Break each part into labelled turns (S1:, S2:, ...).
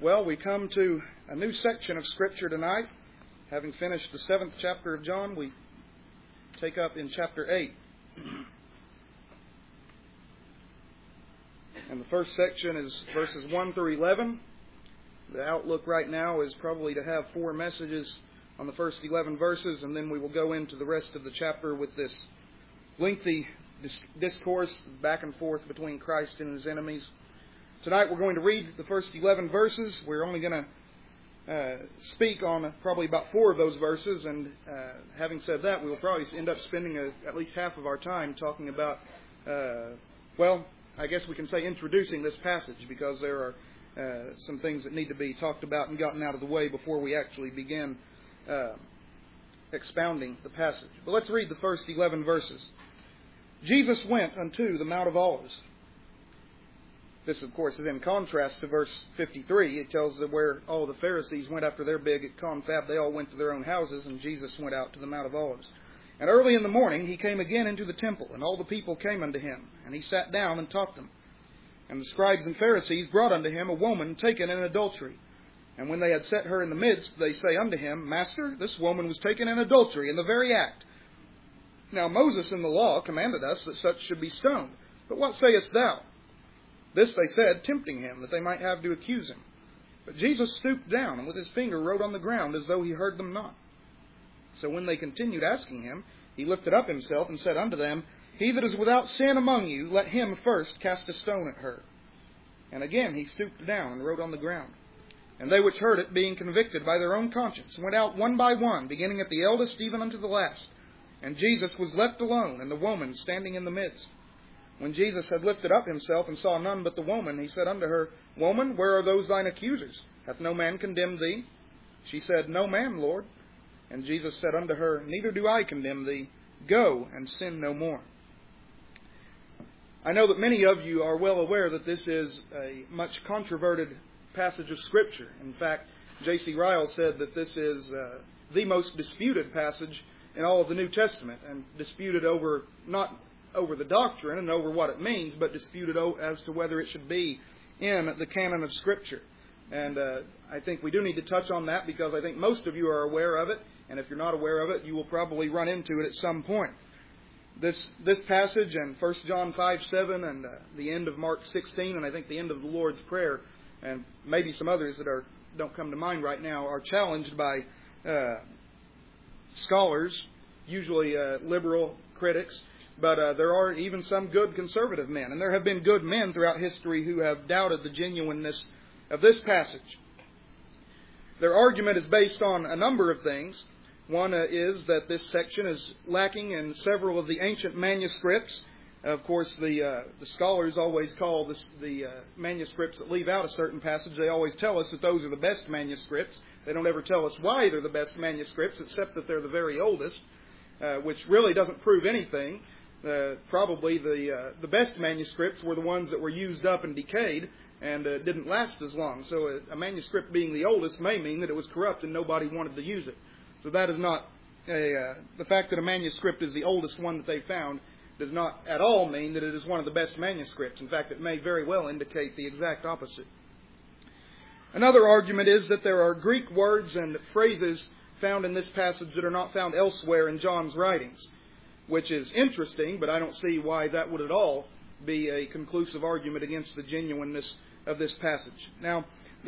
S1: Well, we come to a new section of Scripture tonight. Having finished the 7th chapter of John, we take up in chapter 8. And the first section is verses 1 through 11. The outlook right now is probably to have 4 messages on the first 11 verses, and then we will go into the rest of the chapter with this lengthy discourse back and forth between Christ and His enemies. Tonight we're going to read the first 11 verses. We're only going to speak on probably about 4 of those verses, and having said that, we will probably end up spending at least half of our time talking about, I guess we can say introducing this passage, because there are some things that need to be talked about and gotten out of the way before we actually begin expounding the passage. But let's read the first 11 verses. Jesus went unto the Mount of Olives. This, of course, is in contrast to verse 53. It tells that where all the Pharisees went after their big confab, they all went to their own houses, and Jesus went out to the Mount of Olives. And early in the morning he came again into the temple, and all the people came unto him, and he sat down and taught them. And the scribes and Pharisees brought unto him a woman taken in adultery. And when they had set her in the midst, they say unto him, Master, this woman was taken in adultery in the very act. Now Moses in the law commanded us that such should be stoned. But what sayest thou? This they said, tempting him, that they might have to accuse him. But Jesus stooped down, and with his finger wrote on the ground, as though he heard them not. So when they continued asking him, he lifted up himself, and said unto them, He that is without sin among you, let him first cast a stone at her. And again he stooped down, and wrote on the ground. And they which heard it, being convicted by their own conscience, went out one by one, beginning at the eldest even unto the last. And Jesus was left alone, and the woman standing in the midst. When Jesus had lifted up himself and saw none but the woman, he said unto her, Woman, where are those thine accusers? Hath no man condemned thee? She said, No man, Lord. And Jesus said unto her, Neither do I condemn thee. Go, and sin no more. I know that many of you are well aware that this is a much controverted passage of Scripture. In fact, J.C. Ryle said that this is the most disputed passage in all of the New Testament, and disputed over not over the doctrine and over what it means, but disputed as to whether it should be in the canon of Scripture. And I think we do need to touch on that, because I think most of you are aware of it, and if you're not aware of it, you will probably run into it at some point. This passage and 1 John 5:7 and the end of Mark 16, and I think the end of the Lord's Prayer, and maybe some others that don't come to mind right now, are challenged by scholars, usually liberal critics, but there are even some good conservative men. And there have been good men throughout history who have doubted the genuineness of this passage. Their argument is based on a number of things. One is that this section is lacking in several of the ancient manuscripts. Of course, the scholars always call the manuscripts that leave out a certain passage, they always tell us that those are the best manuscripts. They don't ever tell us why they're the best manuscripts, except that they're the very oldest, which really doesn't prove anything. Probably the best manuscripts were the ones that were used up and decayed and didn't last as long. So a manuscript being the oldest may mean that it was corrupt and nobody wanted to use it. So that is not the fact that a manuscript is the oldest one that they found does not at all mean that it is one of the best manuscripts. In fact, it may very well indicate the exact opposite. Another argument is that there are Greek words and phrases found in this passage that are not found elsewhere in John's writings, which is interesting, but I don't see why that would at all be a conclusive argument against the genuineness of this passage. Now,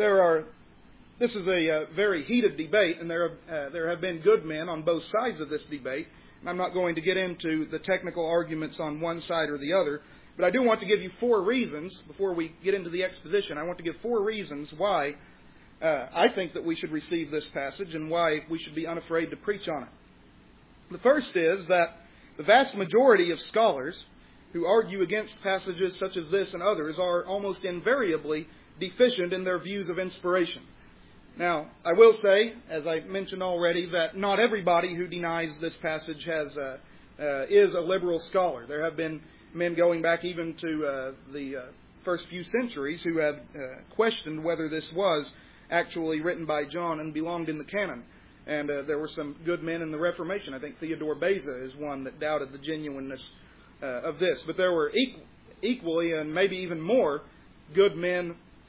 S1: this is a very heated debate, and there have been good men on both sides of this debate. And I'm not going to get into the technical arguments on one side or the other, but I do want to give you 4 reasons, before we get into the exposition, I want to give 4 reasons why I think that we should receive this passage and why we should be unafraid to preach on it. The first is that the vast majority of scholars who argue against passages such as this and others are almost invariably deficient in their views of inspiration. Now, I will say, as I mentioned already, that not everybody who denies this passage is a liberal scholar. There have been men going back even to the first few centuries who have questioned whether this was actually written by John and belonged in the canon. And there were some good men in the Reformation. I think Theodore Beza is one that doubted the genuineness of this. But there were equally and maybe even more good men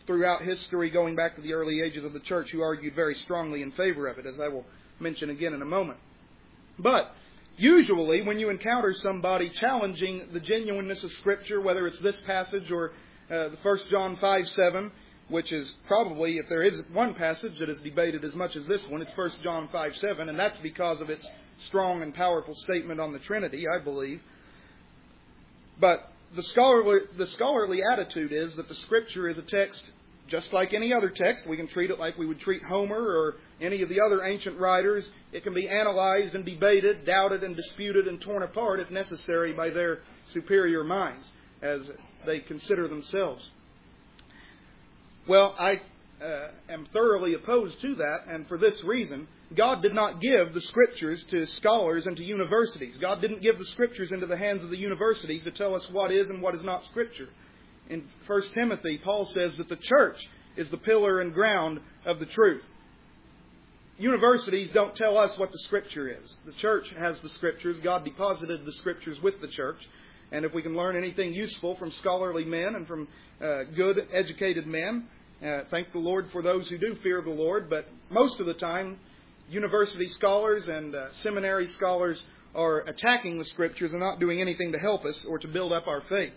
S1: throughout history, going back to the early ages of the church, who argued very strongly in favor of it, as I will mention again in a moment. But usually, when you encounter somebody challenging the genuineness of Scripture, whether it's this passage or the 1 John 5:7, which is probably, if there is one passage that is debated as much as this one, it's 1 John 5:7, and that's because of its strong and powerful statement on the Trinity, I believe. But the scholarly attitude is that the Scripture is a text just like any other text. We can treat it like we would treat Homer or any of the other ancient writers. It can be analyzed and debated, doubted and disputed and torn apart, if necessary, by their superior minds, as they consider themselves. Well, I am thoroughly opposed to that, and for this reason. God did not give the Scriptures to scholars and to universities. God didn't give the Scriptures into the hands of the universities to tell us what is and what is not Scripture. In 1 Timothy, Paul says that the church is the pillar and ground of the truth. Universities don't tell us what the Scripture is. The church has the Scriptures. God deposited the Scriptures with the church. And if we can learn anything useful from scholarly men and from good, educated men, thank the Lord for those who do fear the Lord. But most of the time, university scholars and seminary scholars are attacking the Scriptures and not doing anything to help us or to build up our faith.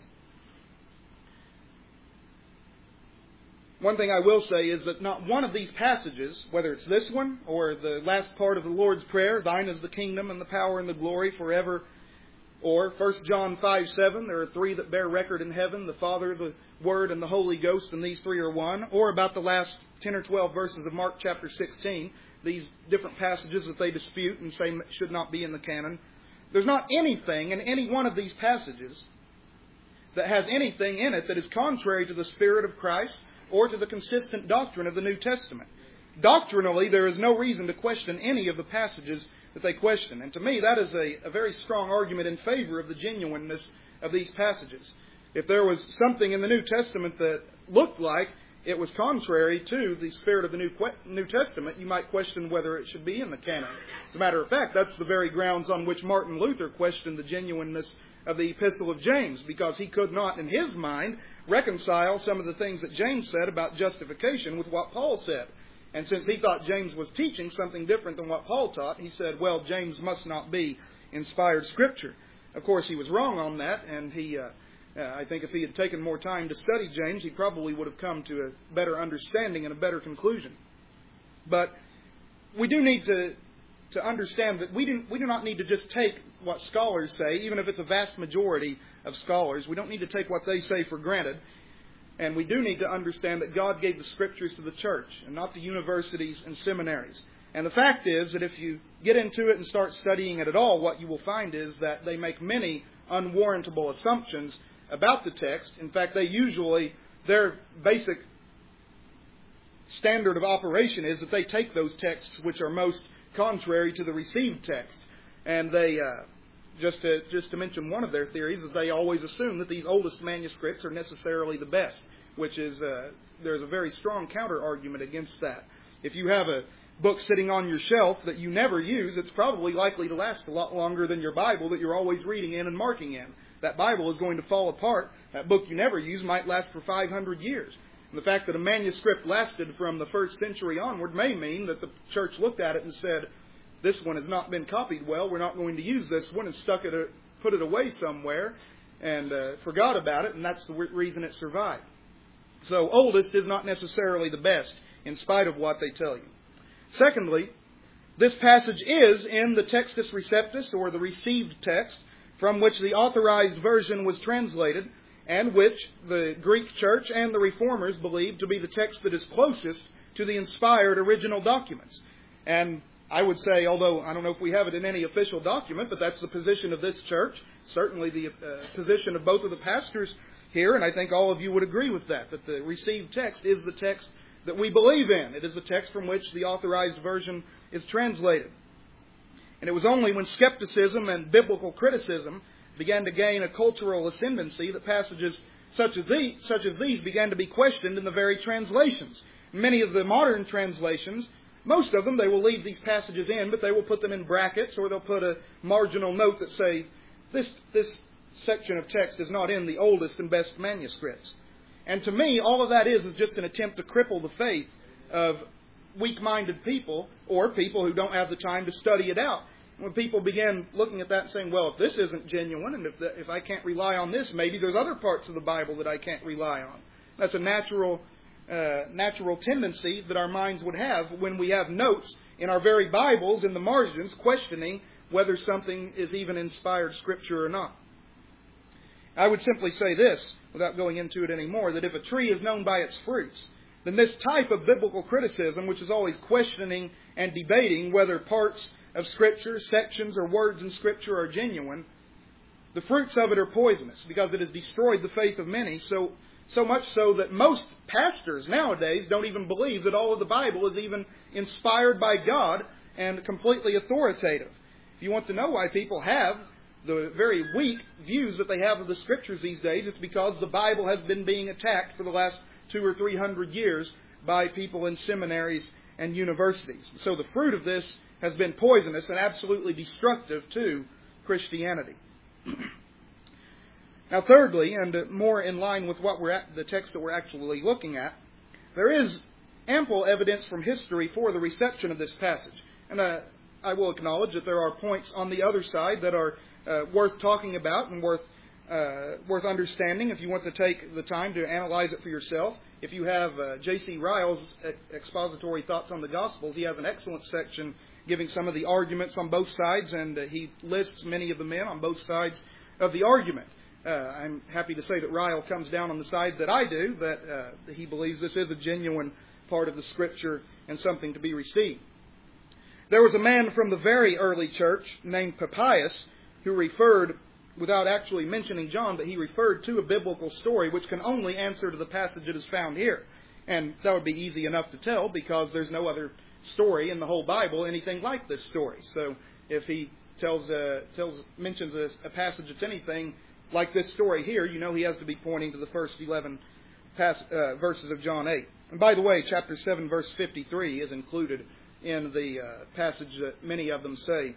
S1: One thing I will say is that not one of these passages, whether it's this one or the last part of the Lord's Prayer, Thine is the kingdom and the power and the glory forever, or 1 John 5:7, there are three that bear record in heaven, the Father, the Word, and the Holy Ghost, and these three are one, or about the last 10 or 12 verses of Mark chapter 16, these different passages that they dispute and say should not be in the canon. There's not anything in any one of these passages that has anything in it that is contrary to the Spirit of Christ or to the consistent doctrine of the New Testament. Doctrinally, there is no reason to question any of the passages that they question. And to me, that is a very strong argument in favor of the genuineness of these passages. If there was something in the New Testament that looked like it was contrary to the spirit of the New Testament, you might question whether it should be in the canon. As a matter of fact, that's the very grounds on which Martin Luther questioned the genuineness of the Epistle of James, because he could not, in his mind, reconcile some of the things that James said about justification with what Paul said. And since he thought James was teaching something different than what Paul taught, he said, well, James must not be inspired Scripture. Of course, he was wrong on that, and I think if he had taken more time to study James, he probably would have come to a better understanding and a better conclusion. But we do need to understand that we do not need to just take what scholars say, even if it's a vast majority of scholars. We don't need to take what they say for granted. And we do need to understand that God gave the Scriptures to the church and not the universities and seminaries. And the fact is that if you get into it and start studying it at all, what you will find is that they make many unwarrantable assumptions about the text. In fact, their basic standard of operation is that they take those texts which are most contrary to the received text. And they, just to mention one of their theories, is they always assume that these oldest manuscripts are necessarily the best, which is, there's a very strong counter-argument against that. If you have a book sitting on your shelf that you never use, it's probably likely to last a lot longer than your Bible that you're always reading in and marking in. That Bible is going to fall apart. That book you never use might last for 500 years. And the fact that a manuscript lasted from the 1st century onward may mean that the church looked at it and said, this one has not been copied well, we're not going to use this one, and put it away somewhere and forgot about it, and that's the reason it survived. So oldest is not necessarily the best, in spite of what they tell you. Secondly, this passage is in the Textus Receptus, or the received text, from which the authorized version was translated, and which the Greek Church and the Reformers believe to be the text that is closest to the inspired original documents. And I would say, although I don't know if we have it in any official document, but that's the position of this church, certainly the position of both of the pastors here, and I think all of you would agree with that the received text is the text that we believe in. It is the text from which the authorized version is translated. And it was only when skepticism and biblical criticism began to gain a cultural ascendancy that passages such as these began to be questioned in the very translations. Many of the modern translations, most of them, they will leave these passages in, but they will put them in brackets, or they'll put a marginal note that say, this section of text is not in the oldest and best manuscripts. And to me, all of that is just an attempt to cripple the faith of weak-minded people or people who don't have the time to study it out. When people begin looking at that and saying, well, if this isn't genuine and if I can't rely on this, maybe there's other parts of the Bible that I can't rely on. That's a natural tendency that our minds would have when we have notes in our very Bibles in the margins questioning whether something is even inspired Scripture or not. I would simply say this, without going into it anymore, that if a tree is known by its fruits, then this type of biblical criticism, which is always questioning and debating whether parts of Scripture, sections or words in Scripture are genuine, the fruits of it are poisonous because it has destroyed the faith of many, so much so that most pastors nowadays don't even believe that all of the Bible is even inspired by God and completely authoritative. If you want to know why people have the very weak views that they have of the Scriptures these days, it's because the Bible has been being attacked for the last 200 or 300 years by people in seminaries and universities. So the fruit of this has been poisonous and absolutely destructive to Christianity. Now, thirdly, and more in line with what the text that we're actually looking at, there is ample evidence from history for the reception of this passage. And I will acknowledge that there are points on the other side that are worth talking about and worth understanding if you want to take the time to analyze it for yourself. If you have J.C. Ryle's expository thoughts on the Gospels, he has an excellent section giving some of the arguments on both sides, and he lists many of the men on both sides of the argument. I'm happy to say that Ryle comes down on the side that I do, that he believes this is a genuine part of the Scripture and something to be received. There was a man from the very early church named Papias who referred, without actually mentioning John, but he referred to a biblical story which can only answer to the passage that is found here. And that would be easy enough to tell because there's no other story in the whole Bible anything like this story. So if he mentions a passage that's anything like this story here, you know he has to be pointing to the first 11 verses of John 8. And by the way, chapter 7, verse 53 is included in the passage that many of them say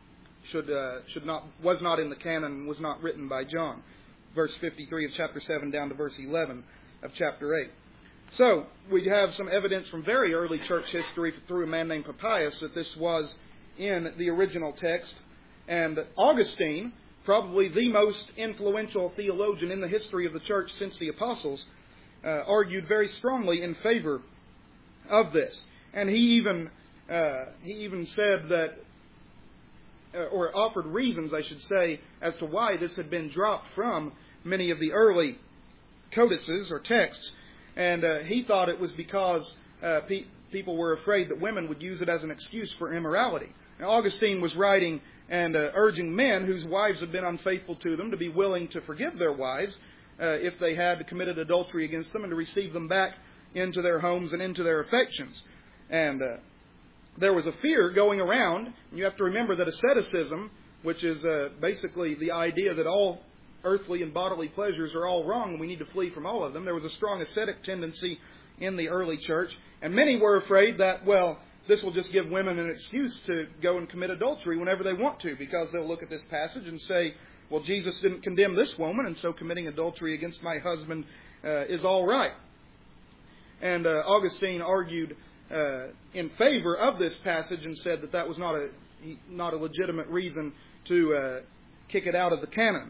S1: was not in the canon, was not written by John. Verse 53 of chapter 7 down to verse 11 of chapter 8. So, we have some evidence from very early church history through a man named Papias that this was in the original text. And Augustine, probably the most influential theologian in the history of the church since the apostles, argued very strongly in favor of this. And he even said that, or offered reasons, I should say, as to why this had been dropped from many of the early codices or texts. And he thought it was because people were afraid that women would use it as an excuse for immorality. Now, Augustine was writing and urging men whose wives had been unfaithful to them to be willing to forgive their wives if they had committed adultery against them and to receive them back into their homes and into their affections. And there was a fear going around. You have to remember that asceticism, which is basically the idea that all earthly and bodily pleasures are all wrong and we need to flee from all of them. There was a strong ascetic tendency in the early church. And many were afraid that, well, this will just give women an excuse to go and commit adultery whenever they want to, because they'll look at this passage and say, well, Jesus didn't condemn this woman, and so committing adultery against my husband is all right. And Augustine argued in favor of this passage and said that that was not a legitimate reason to kick it out of the canon.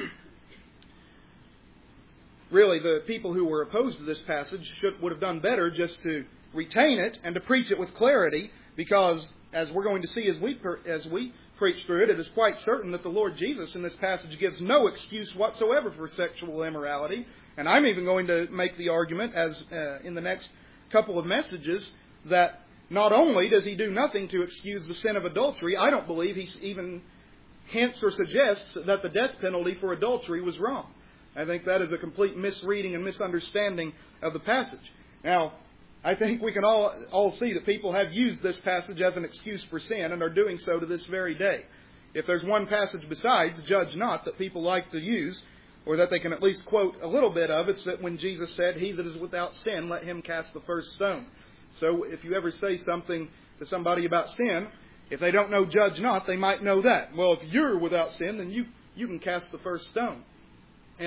S1: Really, the people who were opposed to this passage would have done better just to retain it and to preach it with clarity, because as we're going to see as we preach through it, it is quite certain that the Lord Jesus in this passage gives no excuse whatsoever for sexual immorality. And I'm even going to make the argument, as in the next couple of messages, that not only does he do nothing to excuse the sin of adultery, I don't believe he even hints or suggests that the death penalty for adultery was wrong. I think that is a complete misreading and misunderstanding of the passage. Now, I think we can all see that people have used this passage as an excuse for sin and are doing so to this very day. If there's one passage besides, judge not, that people like to use, or that they can at least quote a little bit of, it's that when Jesus said, "He that is without sin, let him cast the first stone." So if you ever say something to somebody about sin, if they don't know judge not, they might know that. Well, if you're without sin, then you can cast the first stone. And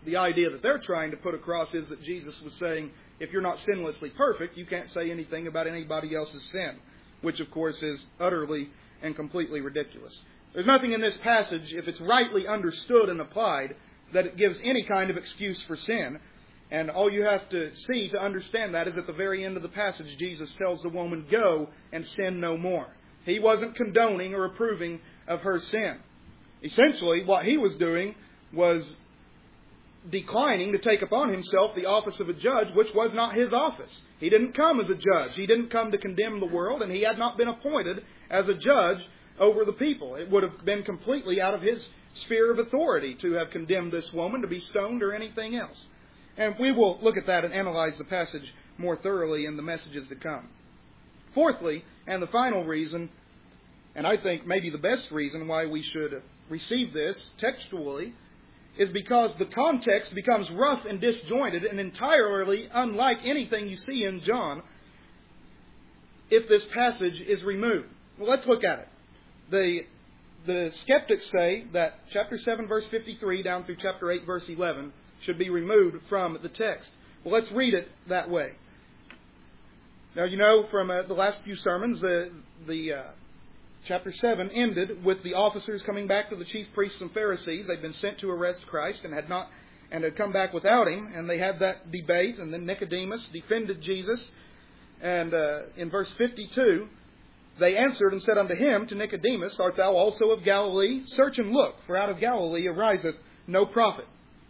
S1: the idea that they're trying to put across is that Jesus was saying, if you're not sinlessly perfect, you can't say anything about anybody else's sin, which, of course, is utterly and completely ridiculous. There's nothing in this passage, if it's rightly understood and applied, that it gives any kind of excuse for sin. And all you have to see to understand that is at the very end of the passage, Jesus tells the woman, go and sin no more. He wasn't condoning or approving of her sin. Essentially, what he was doing was declining to take upon himself the office of a judge, which was not his office. He didn't come as a judge. He didn't come to condemn the world, and he had not been appointed as a judge over the people. It would have been completely out of his sphere of authority to have condemned this woman to be stoned or anything else. And we will look at that and analyze the passage more thoroughly in the messages to come. Fourthly, and the final reason, and I think maybe the best reason why we should receive this textually, is because the context becomes rough and disjointed and entirely unlike anything you see in John if this passage is removed. Well, let's look at it. The skeptics say that chapter 7, verse 53 down through chapter 8, verse 11 should be removed from the text. Well, let's read it that way. Now, you know from the last few sermons, chapter 7 ended with the officers coming back to the chief priests and Pharisees. They'd been sent to arrest Christ and had come back without him. And they had that debate. And then Nicodemus defended Jesus. And in verse 52, they answered and said unto him, to Nicodemus, art thou also of Galilee? Search and look, for out of Galilee ariseth no prophet.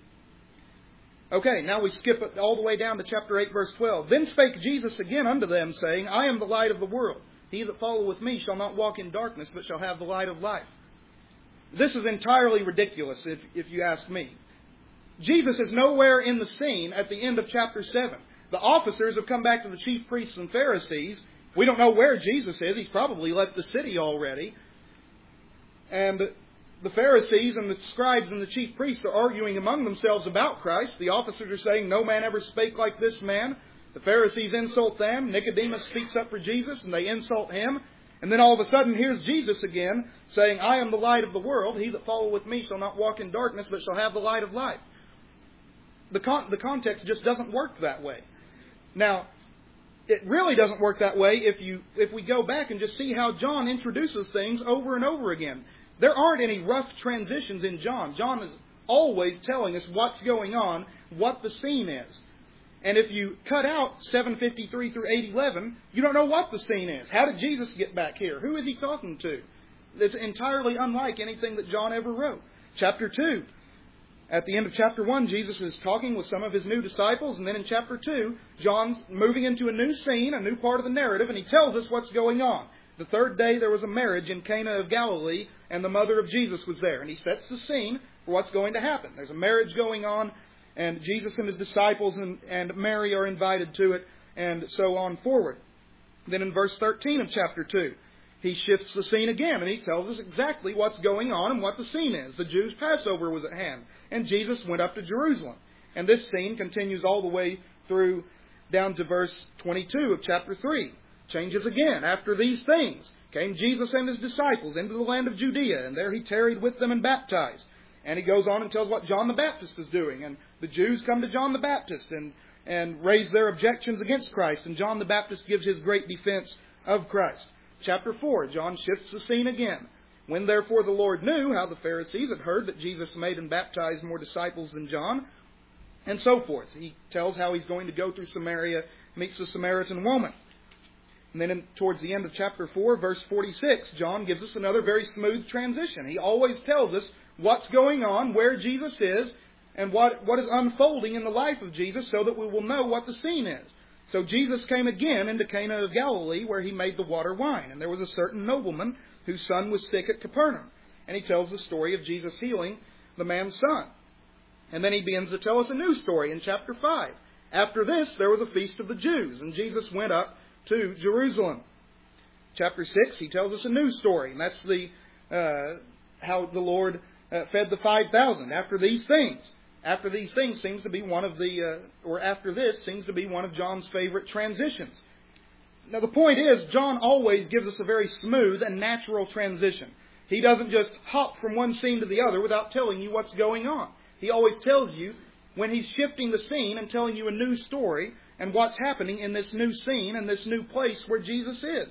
S1: Okay, now we skip it all the way down to chapter 8, verse 12. Then spake Jesus again unto them, saying, I am the light of the world. He that followeth me shall not walk in darkness, but shall have the light of life. This is entirely ridiculous, if you ask me. Jesus is nowhere in the scene at the end of chapter 7. The officers have come back to the chief priests and Pharisees. We don't know where Jesus is. He's probably left the city already. And the Pharisees and the scribes and the chief priests are arguing among themselves about Christ. The officers are saying, no man ever spake like this man. The Pharisees insult them. Nicodemus speaks up for Jesus, and they insult him. And then all of a sudden, here's Jesus again, saying, I am the light of the world. He that followeth me shall not walk in darkness, but shall have the light of life. The context just doesn't work that way. Now, it really doesn't work that way if we go back and just see how John introduces things over and over again. There aren't any rough transitions in John. John is always telling us what's going on, what the scene is. And if you cut out 7:53 through 8:11, you don't know what the scene is. How did Jesus get back here? Who is he talking to? It's entirely unlike anything that John ever wrote. Chapter 2. At the end of chapter 1, Jesus is talking with some of his new disciples. And then in chapter 2, John's moving into a new scene, a new part of the narrative, and he tells us what's going on. The third day there was a marriage in Cana of Galilee, and the mother of Jesus was there. And he sets the scene for what's going to happen. There's a marriage going on, and Jesus and his disciples and Mary are invited to it, and so on forward. Then in verse 13 of chapter 2, he shifts the scene again, and he tells us exactly what's going on and what the scene is. The Jews' Passover was at hand, and Jesus went up to Jerusalem. And this scene continues all the way through down to verse 22 of chapter 3. Changes again. After these things came Jesus and his disciples into the land of Judea, and there he tarried with them and baptized. And he goes on and tells what John the Baptist is doing. And the Jews come to John the Baptist and raise their objections against Christ. And John the Baptist gives his great defense of Christ. Chapter 4, John shifts the scene again. When therefore the Lord knew how the Pharisees had heard that Jesus made and baptized more disciples than John, and so forth. He tells how he's going to go through Samaria, meets the Samaritan woman. And then towards the end of chapter 4, verse 46, John gives us another very smooth transition. He always tells us what's going on, where Jesus is, and what is unfolding in the life of Jesus so that we will know what the scene is. So Jesus came again into Cana of Galilee where he made the water wine. And there was a certain nobleman whose son was sick at Capernaum. And he tells the story of Jesus healing the man's son. And then he begins to tell us a new story in chapter 5. After this, there was a feast of the Jews, and Jesus went up to Jerusalem. Chapter 6, he tells us a new story, and that's how the Lord fed the 5,000. After these things seems to be one of after this seems to be one of John's favorite transitions. Now the point is, John always gives us a very smooth and natural transition. He doesn't just hop from one scene to the other without telling you what's going on. He always tells you when He's shifting the scene and telling you a new story and what's happening in this new scene and this new place where Jesus is.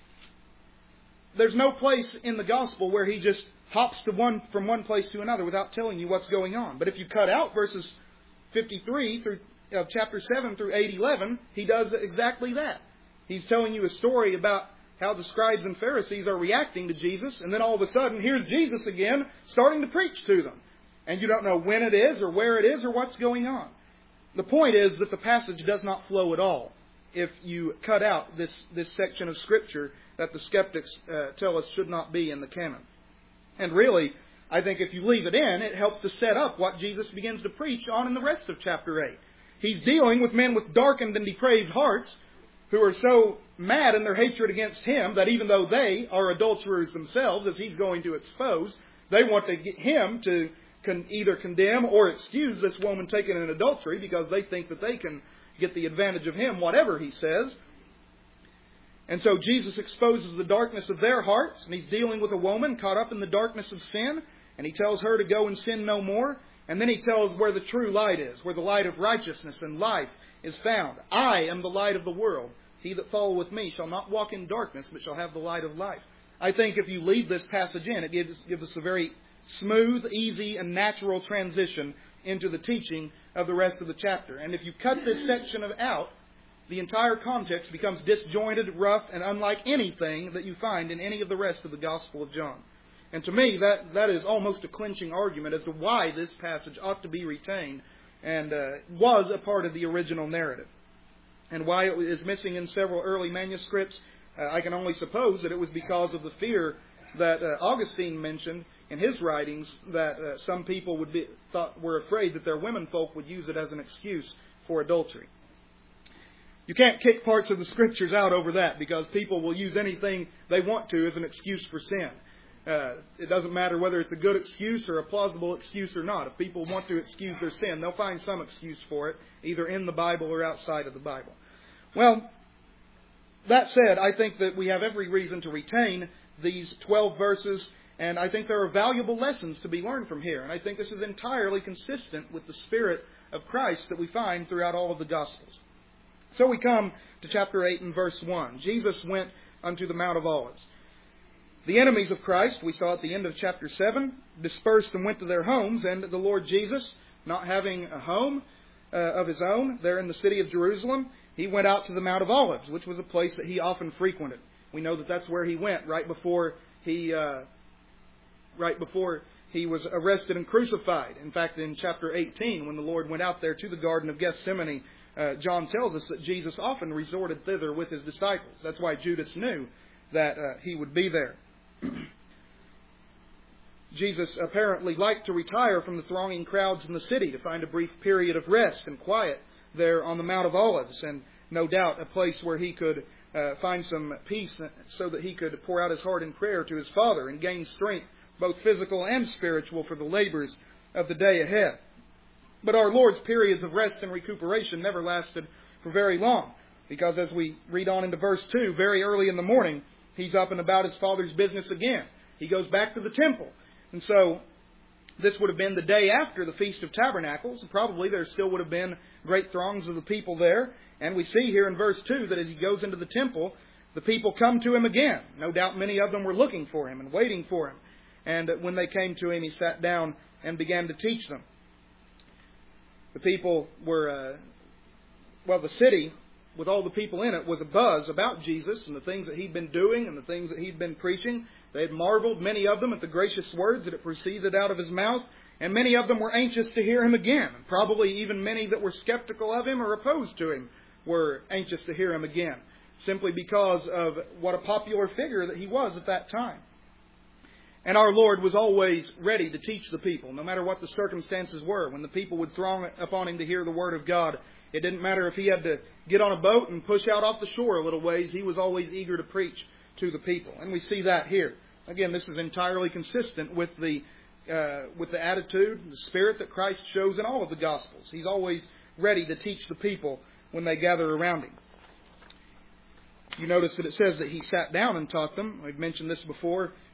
S1: There's no place in the Gospel where He just hops from one place to another without telling you what's going on. But if you cut out verses 53 of chapter 7 through 8:11, He does exactly that. He's telling you a story about how the scribes and Pharisees are reacting to Jesus, and then all of a sudden, here's Jesus again, starting to preach to them. And you don't know when it is, or where it is, or what's going on. The point is that the passage does not flow at all if you cut out this section of Scripture that the skeptics tell us should not be in the canon. And really, I think if you leave it in, it helps to set up what Jesus begins to preach on in the rest of chapter 8. He's dealing with men with darkened and depraved hearts who are so mad in their hatred against Him that even though they are adulterers themselves, as He's going to expose, they want to get Him to either condemn or excuse this woman taken in adultery because they think that they can get the advantage of Him, whatever He says. And so Jesus exposes the darkness of their hearts, and He's dealing with a woman caught up in the darkness of sin, and He tells her to go and sin no more. And then He tells where the true light is, where the light of righteousness and life is found. I am the light of the world. He that followeth me shall not walk in darkness, but shall have the light of life. I think if you leave this passage in, it gives us a very smooth, easy, and natural transition into the teaching of the rest of the chapter. And if you cut this section out, the entire context becomes disjointed, rough, and unlike anything that you find in any of the rest of the Gospel of John. And to me, that is almost a clinching argument as to why this passage ought to be retained and was a part of the original narrative. And why it is missing in several early manuscripts, I can only suppose that it was because of the fear that Augustine mentioned in his writings, that some people were afraid that their womenfolk would use it as an excuse for adultery. You can't kick parts of the Scriptures out over that, because people will use anything they want to as an excuse for sin. It doesn't matter whether it's a good excuse or a plausible excuse or not. If people want to excuse their sin, they'll find some excuse for it, either in the Bible or outside of the Bible. Well, that said, I think that we have every reason to retain these 12 verses, and I think there are valuable lessons to be learned from here. And I think this is entirely consistent with the Spirit of Christ that we find throughout all of the Gospels. So we come to chapter 8 and verse 1. Jesus went unto the Mount of Olives. The enemies of Christ, we saw at the end of chapter 7, dispersed and went to their homes, and the Lord Jesus, not having a home of His own there in the city of Jerusalem, He went out to the Mount of Olives, which was a place that He often frequented. We know that that's where He went right before He was arrested and crucified. In fact, in chapter 18, when the Lord went out there to the Garden of Gethsemane, John tells us that Jesus often resorted thither with His disciples. That's why Judas knew that He would be there. Jesus apparently liked to retire from the thronging crowds in the city to find a brief period of rest and quiet there on the Mount of Olives, and no doubt a place where He could find some peace so that He could pour out His heart in prayer to His Father and gain strength, both physical and spiritual, for the labors of the day ahead. But our Lord's periods of rest and recuperation never lasted for very long, because as we read on into verse 2, very early in the morning, He's up and about His Father's business again. He goes back to the temple. And so this would have been the day after the Feast of Tabernacles. Probably there still would have been great throngs of the people there. And we see here in verse 2 that as He goes into the temple, the people come to Him again. No doubt many of them were looking for Him and waiting for Him. And when they came to Him, He sat down and began to teach them. The people were, the city, with all the people in it, was abuzz about Jesus and the things that He'd been doing and the things that He'd been preaching. They had marveled, many of them, at the gracious words that had proceeded out of His mouth, and many of them were anxious to hear Him again. And probably even many that were skeptical of Him or opposed to Him were anxious to hear Him again, simply because of what a popular figure that He was at that time. And our Lord was always ready to teach the people, no matter what the circumstances were. When the people would throng upon Him to hear the Word of God, it didn't matter if He had to get on a boat and push out off the shore a little ways. He was always eager to preach to the people. And we see that here. Again, this is entirely consistent with the attitude, the spirit that Christ shows in all of the Gospels. He's always ready to teach the people when they gather around Him. You notice that it says that He sat down and taught them. We've mentioned this before.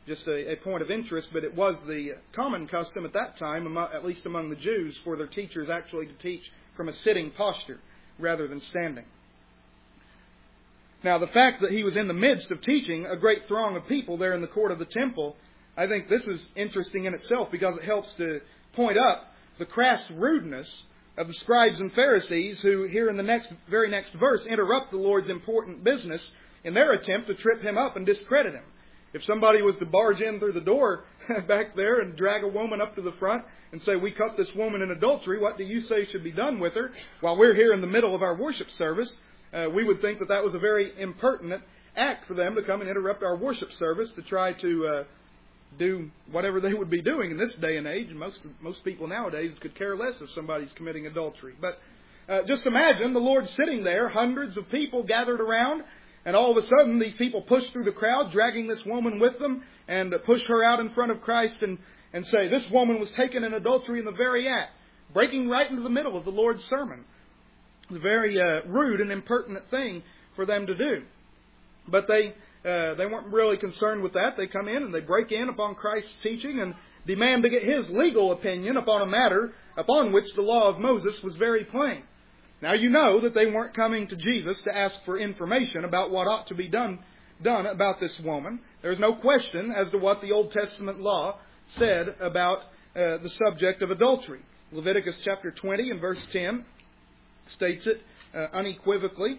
S1: just a point of interest, but it was the common custom at that time, at least among the Jews, for their teachers actually to teach from a sitting posture rather than standing. Now, the fact that he was in the midst of teaching a great throng of people there in the court of the temple, I think this is interesting in itself because it helps to point up the crass rudeness of the scribes and Pharisees who, here in the very next verse, interrupt the Lord's important business in their attempt to trip him up and discredit him. If somebody was to barge in through the door back there and drag a woman up to the front and say, "We caught this woman in adultery, what do you say should be done with her?" while we're here in the middle of our worship service, we would think that that was a very impertinent act for them to come and interrupt our worship service to try to do whatever they would be doing in this day and age. And most people nowadays could care less if somebody's committing adultery. But just imagine the Lord sitting there, hundreds of people gathered around, and all of a sudden these people push through the crowd, dragging this woman with them, and push her out in front of Christ and say, "This woman was taken in adultery in the very act," breaking right into the middle of the Lord's sermon. A very rude and impertinent thing for them to do. But they weren't really concerned with that. They come in and they break in upon Christ's teaching and demand to get his legal opinion upon a matter upon which the law of Moses was very plain. Now you know that they weren't coming to Jesus to ask for information about what ought to be done about this woman. There's no question as to what the Old Testament law said about the subject of adultery. Leviticus chapter 20 and verse 10 states it unequivocally.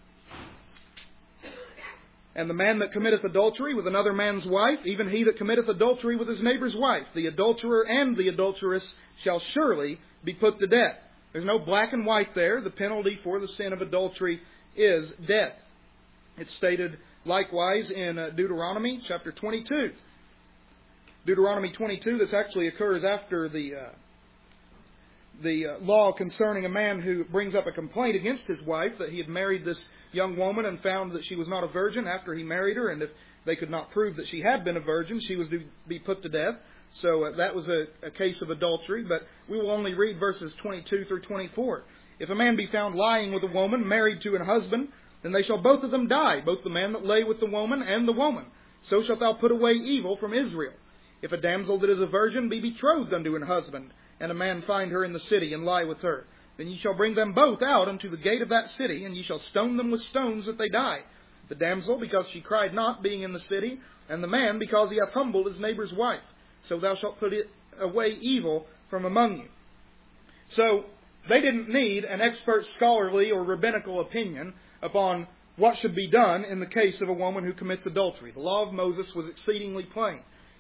S1: "And the man that committeth adultery with another man's wife, even he that committeth adultery with his neighbor's wife, the adulterer and the adulteress shall surely be put to death." There's no black and white there. The penalty for the sin of adultery is death. It's stated likewise in Deuteronomy chapter 22. Deuteronomy 22, this actually occurs after the law concerning a man who brings up a complaint against his wife that he had married this young woman and found that she was not a virgin after he married her, and if they could not prove that she had been a virgin, she was to be put to death. So that was a case of adultery, but we will only read verses 22 through 24. "If a man be found lying with a woman married to an husband, then they shall both of them die, both the man that lay with the woman and the woman. So shalt thou put away evil from Israel. If a damsel that is a virgin be betrothed unto an husband, and a man find her in the city and lie with her, then ye shall bring them both out unto the gate of that city, and ye shall stone them with stones that they die. The damsel because she cried not, being in the city, and the man because he hath humbled his neighbor's wife. So thou shalt put away evil from among you." So they didn't need an expert scholarly or rabbinical opinion upon what should be done in the case of a woman who commits adultery. The law of Moses was exceedingly plain.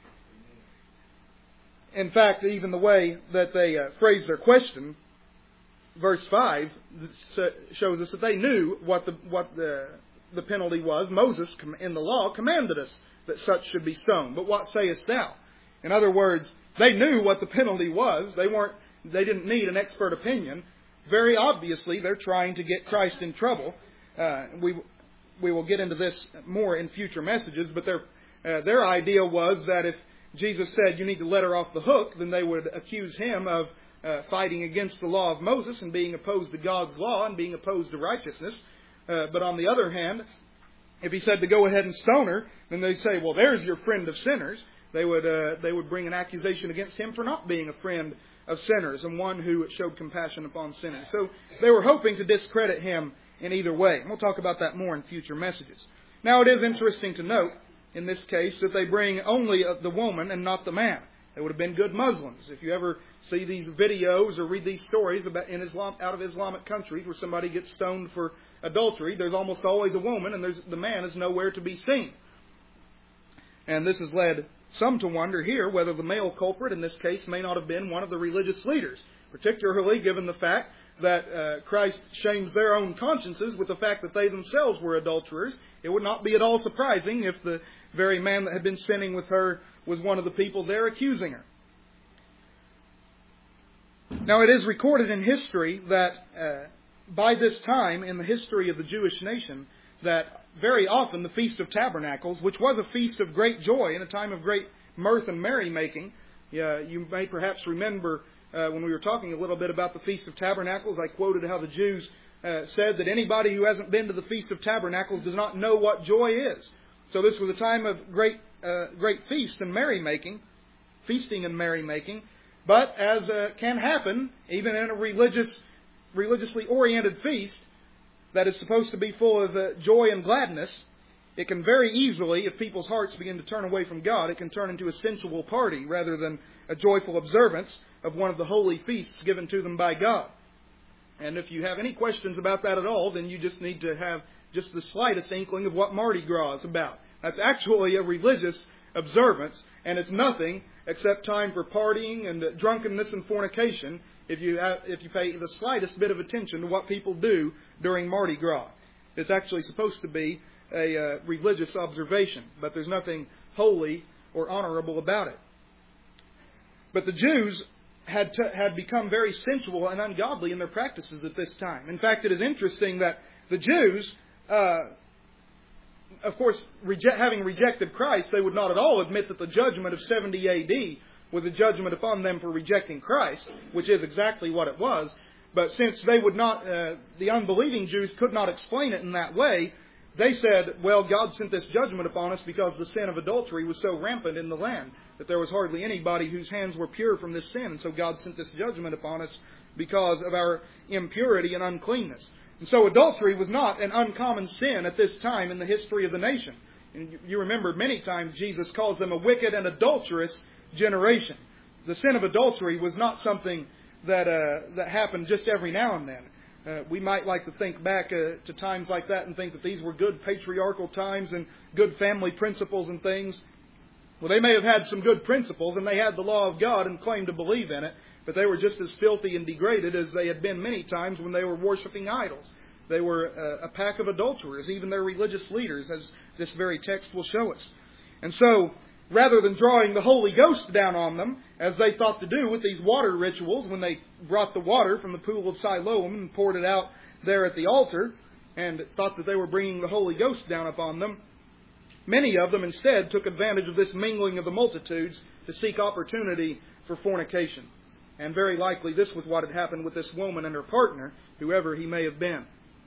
S1: In fact, even the way that they phrase their question, verse 5 shows us that they knew what the penalty was. Moses, in the law, commanded us that such should be stoned. But what sayest thou? In other words, they knew what the penalty was. They didn't need an expert opinion. Very obviously, they're trying to get Christ in trouble. We will get into this more in future messages, but their idea was that if Jesus said you need to let her off the hook, then they would accuse him of fighting against the law of Moses and being opposed to God's law and being opposed to righteousness. But on the other hand, if he said to go ahead and stone her, then they say, "Well, there's your friend of sinners." They would bring an accusation against him for not being a friend of sinners and one who showed compassion upon sinners. So they were hoping to discredit him in either way. And we'll talk about that more in future messages. Now, it is interesting to note in this case that they bring only the woman and not the man. They would have been good Muslims. If you ever see these videos or read these stories about out of Islamic countries where somebody gets stoned for adultery, there's almost always a woman and the man is nowhere to be seen. And this has led some to wonder here whether the male culprit in this case may not have been one of the religious leaders, particularly given the fact that Christ shames their own consciences with the fact that they themselves were adulterers. It would not be at all surprising if the very man that had been sinning with her was one of the people there accusing her. Now, it is recorded in history that by this time in the history of the Jewish nation, that very often the Feast of Tabernacles, which was a feast of great joy and a time of great mirth and merrymaking, you may perhaps remember when we were talking a little bit about the Feast of Tabernacles, I quoted how the Jews said that anybody who hasn't been to the Feast of Tabernacles does not know what joy is. So this was a time of great great feast and merrymaking, feasting and merrymaking, but as can happen even in a religiously oriented feast that is supposed to be full of joy and gladness, it can very easily, if people's hearts begin to turn away from God, it can turn into a sensual party rather than a joyful observance of one of the holy feasts given to them by God. And if you have any questions about that at all, then you just need to have just the slightest inkling of what Mardi Gras is about. That's actually a religious observance, and it's nothing except time for partying and drunkenness and fornication if you pay the slightest bit of attention to what people do during Mardi Gras. It's actually supposed to be a religious observation, but there's nothing holy or honorable about it. But the Jews had become very sensual and ungodly in their practices at this time. In fact, it is interesting that the Jews, of course, having rejected Christ, they would not at all admit that the judgment of 70 A.D. was a judgment upon them for rejecting Christ, which is exactly what it was. But since they would not, the unbelieving Jews could not explain it in that way, they said, well, God sent this judgment upon us because the sin of adultery was so rampant in the land that there was hardly anybody whose hands were pure from this sin. And so God sent this judgment upon us because of our impurity and uncleanness. And so adultery was not an uncommon sin at this time in the history of the nation. And you remember many times Jesus calls them a wicked and adulterous generation. The sin of adultery was not something that happened just every now and then. We might like to think back to times like that and think that these were good patriarchal times and good family principles and things. Well, they may have had some good principles and they had the law of God and claimed to believe in it, but they were just as filthy and degraded as they had been many times when they were worshiping idols. They were a pack of adulterers, even their religious leaders, as this very text will show us. And so, rather than drawing the Holy Ghost down on them, as they thought to do with these water rituals when they brought the water from the pool of Siloam and poured it out there at the altar, and thought that they were bringing the Holy Ghost down upon them, many of them instead took advantage of this mingling of the multitudes to seek opportunity for fornication. And very likely this was what had happened with this woman and her partner, whoever he may have been.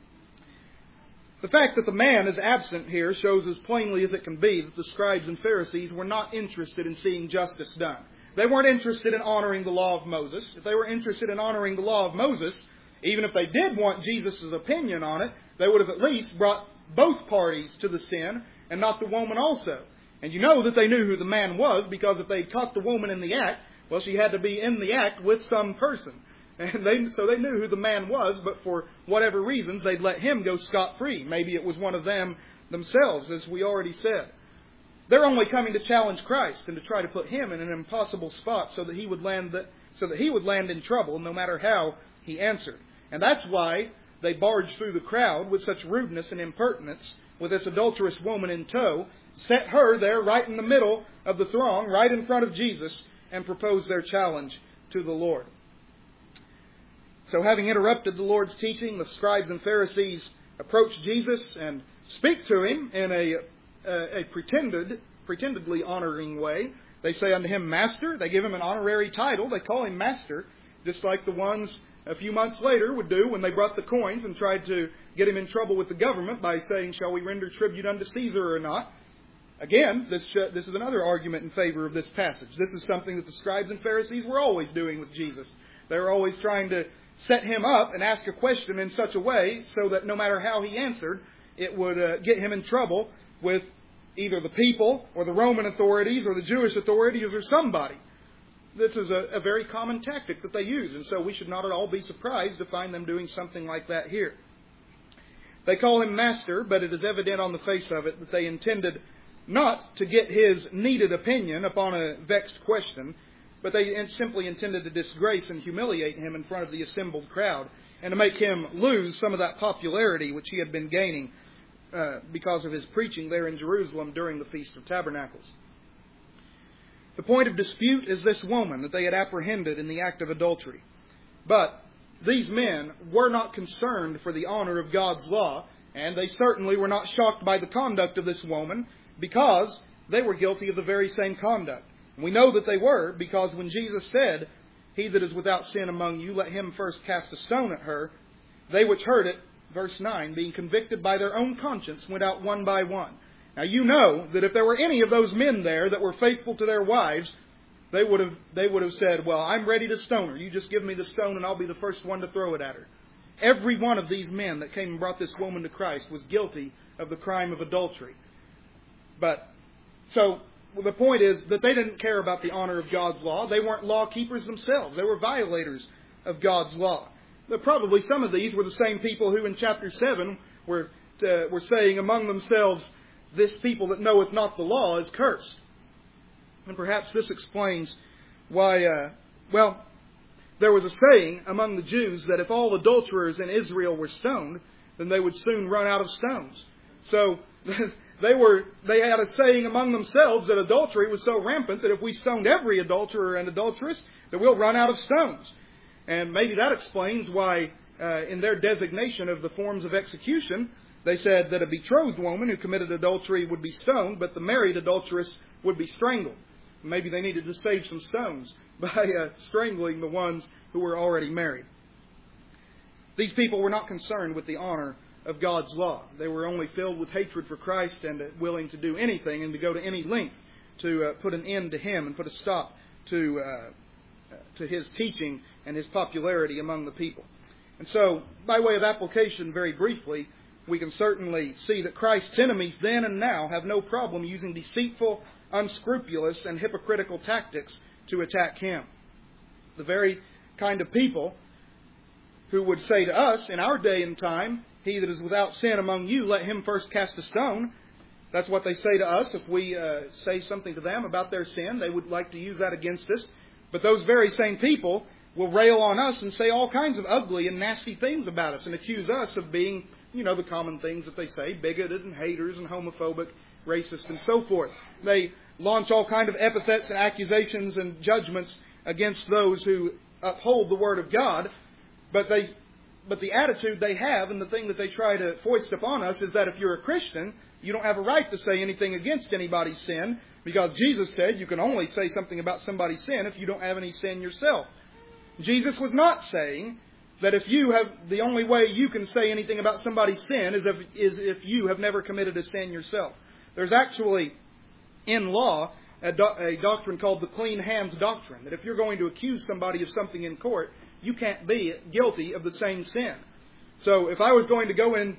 S1: The fact that the man is absent here shows as plainly as it can be that the scribes and Pharisees were not interested in seeing justice done. They weren't interested in honoring the law of Moses. If they were interested in honoring the law of Moses, even if they did want Jesus' opinion on it, they would have at least brought both parties to the sin and not the woman also. And you know that they knew who the man was, because if they caught the woman in the act, well, she had to be in the act with some person. And so they knew who the man was, but for whatever reasons, they'd let him go scot-free. Maybe it was one of them themselves, as we already said. They're only coming to challenge Christ and to try to put him in an impossible spot so that he would land in trouble, no matter how he answered. And that's why they barged through the crowd with such rudeness and impertinence, with this adulterous woman in tow, set her there right in the middle of the throng, right in front of Jesus, and proposed their challenge to the Lord. So having interrupted the Lord's teaching, the scribes and Pharisees approach Jesus and speak to him in a pretendedly honoring way. They say unto him, Master. They give him an honorary title. They call him Master, just like the ones a few months later would do when they brought the coins and tried to get him in trouble with the government by saying, shall we render tribute unto Caesar or not? Again, this is another argument in favor of this passage. This is something that the scribes and Pharisees were always doing with Jesus. They were always trying to set him up and ask a question in such a way so that no matter how he answered, it would get him in trouble with either the people or the Roman authorities or the Jewish authorities or somebody. This is a very common tactic that they use, and so we should not at all be surprised to find them doing something like that here. They call him Master, but it is evident on the face of it that they intended not to get his needed opinion upon a vexed question, but they simply intended to disgrace and humiliate him in front of the assembled crowd and to make him lose some of that popularity which he had been gaining because of his preaching there in Jerusalem during the Feast of Tabernacles. The point of dispute is this woman that they had apprehended in the act of adultery. But these men were not concerned for the honor of God's law, and they certainly were not shocked by the conduct of this woman because they were guilty of the very same conduct. We know that they were, because when Jesus said, He that is without sin among you, let him first cast a stone at her, they which heard it, verse 9, being convicted by their own conscience, went out one by one, Now you know that if there were any of those men there that were faithful to their wives, they would have said, well, I'm ready to stone her. You just give me the stone and I'll be the first one to throw it at her. Every one of these men that came and brought this woman to Christ was guilty of the crime of adultery. So the point is that they didn't care about the honor of God's law. They weren't law keepers themselves. They were violators of God's law. But probably some of these were the same people who in chapter 7 were saying among themselves, this people that knoweth not the law is cursed. And perhaps this explains why, there was a saying among the Jews that if all adulterers in Israel were stoned, then they would soon run out of stones. So they had a saying among themselves that adultery was so rampant that if we stoned every adulterer and adulteress, that we'll run out of stones. And maybe that explains why in their designation of the forms of execution, they said that a betrothed woman who committed adultery would be stoned, but the married adulteress would be strangled. Maybe they needed to save some stones by strangling the ones who were already married. These people were not concerned with the honor of God's law. They were only filled with hatred for Christ and willing to do anything and to go to any length to put an end to Him and put a stop to His teaching and His popularity among the people. And so, by way of application, very briefly, we can certainly see that Christ's enemies then and now have no problem using deceitful, unscrupulous, and hypocritical tactics to attack Him. The very kind of people who would say to us in our day and time, he that is without sin among you, let him first cast a stone. That's what they say to us. If we say something to them about their sin, they would like to use that against us. But those very same people will rail on us and say all kinds of ugly and nasty things about us and accuse us of being, the common things that they say, bigoted and haters and homophobic, racist and so forth. They launch all kinds of epithets and accusations and judgments against those who uphold the Word of God. But the attitude they have and the thing that they try to foist upon us is that if you're a Christian, you don't have a right to say anything against anybody's sin, because Jesus said you can only say something about somebody's sin if you don't have any sin yourself. Jesus was not saying that the only way you can say anything about somebody's sin is if you have never committed a sin yourself. There's actually, in law, a doctrine called the clean hands doctrine, that if you're going to accuse somebody of something in court, you can't be guilty of the same sin. So if I was going to go and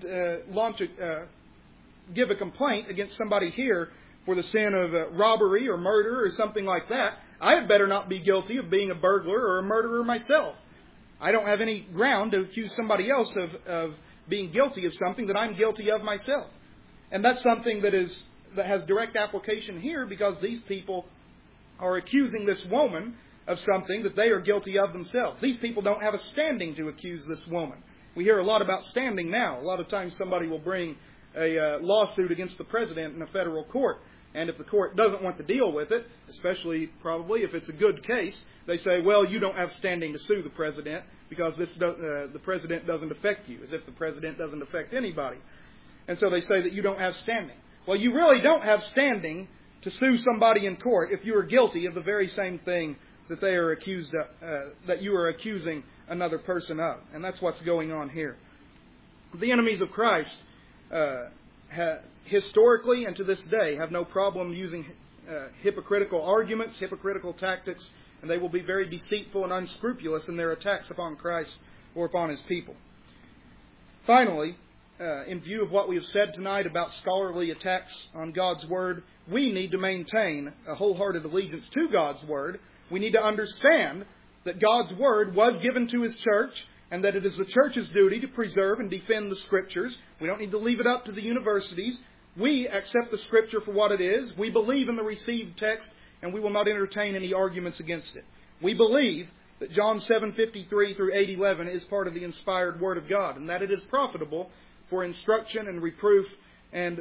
S1: give a complaint against somebody here for the sin of robbery or murder or something like that, I had better not be guilty of being a burglar or a murderer myself. I don't have any ground to accuse somebody else of being guilty of something that I'm guilty of myself. And that's something that has direct application here, because these people are accusing this woman of something that they are guilty of themselves. These people don't have a standing to accuse this woman. We hear a lot about standing now. A lot of times somebody will bring a lawsuit against the president in a federal court. And if the court doesn't want to deal with it, especially probably if it's a good case, they say, well, you don't have standing to sue the president because the president doesn't affect you, as if the president doesn't affect anybody. And so they say that you don't have standing. Well, you really don't have standing to sue somebody in court if you are guilty of the very same thing that they are accused of, that you are accusing another person of. And that's what's going on here. The enemies of Christ historically and to this day have no problem using hypocritical arguments, hypocritical tactics, and they will be very deceitful and unscrupulous in their attacks upon Christ or upon His people. Finally, in view of what we have said tonight about scholarly attacks on God's Word, we need to maintain a wholehearted allegiance to God's Word. We need to understand that God's Word was given to His church, and that it is the church's duty to preserve and defend the Scriptures. We don't need to leave it up to the universities. We accept the Scripture for what it is. We believe in the received text, and we will not entertain any arguments against it. We believe that John 7:53 through 8:11 is part of the inspired Word of God, and that it is profitable for instruction and reproof and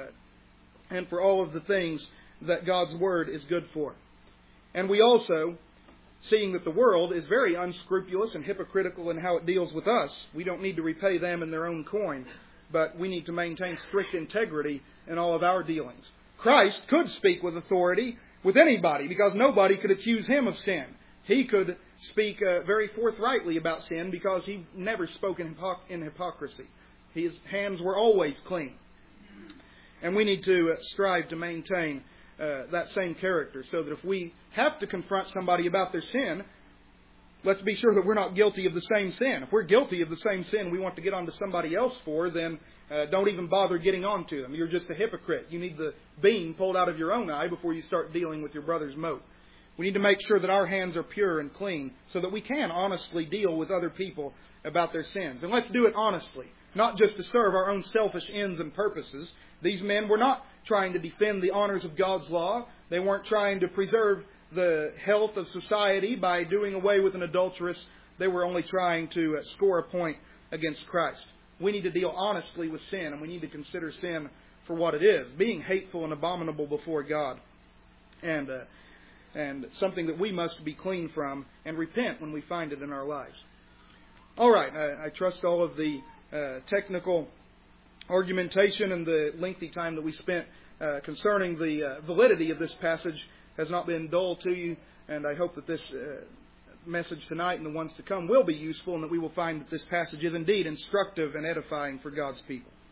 S1: for all of the things that God's Word is good for. And we also, seeing that the world is very unscrupulous and hypocritical in how it deals with us, we don't need to repay them in their own coin, but we need to maintain strict integrity in all of our dealings. Christ could speak with authority with anybody, because nobody could accuse Him of sin. He could speak very forthrightly about sin, because He never spoke in hypocrisy. His hands were always clean. And we need to strive to maintain that same character, so that if we have to confront somebody about their sin, let's be sure that we're not guilty of the same sin. If we're guilty of the same sin we want to get onto somebody else for, then don't even bother getting on to them. You're just a hypocrite. You need the beam pulled out of your own eye before you start dealing with your brother's mote. We need to make sure that our hands are pure and clean so that we can honestly deal with other people about their sins. And let's do it honestly, not just to serve our own selfish ends and purposes. These men were not trying to defend the honors of God's law. They weren't trying to preserve the health of society by doing away with an adulteress. They were only trying to score a point against Christ. We need to deal honestly with sin, and we need to consider sin for what it is, being hateful and abominable before God, and something that we must be clean from and repent when we find it in our lives. All right, I trust all of the technical argumentation and the lengthy time that we spent concerning the validity of this passage has not been dull to you, and I hope that this message tonight and the ones to come will be useful, and that we will find that this passage is indeed instructive and edifying for God's people.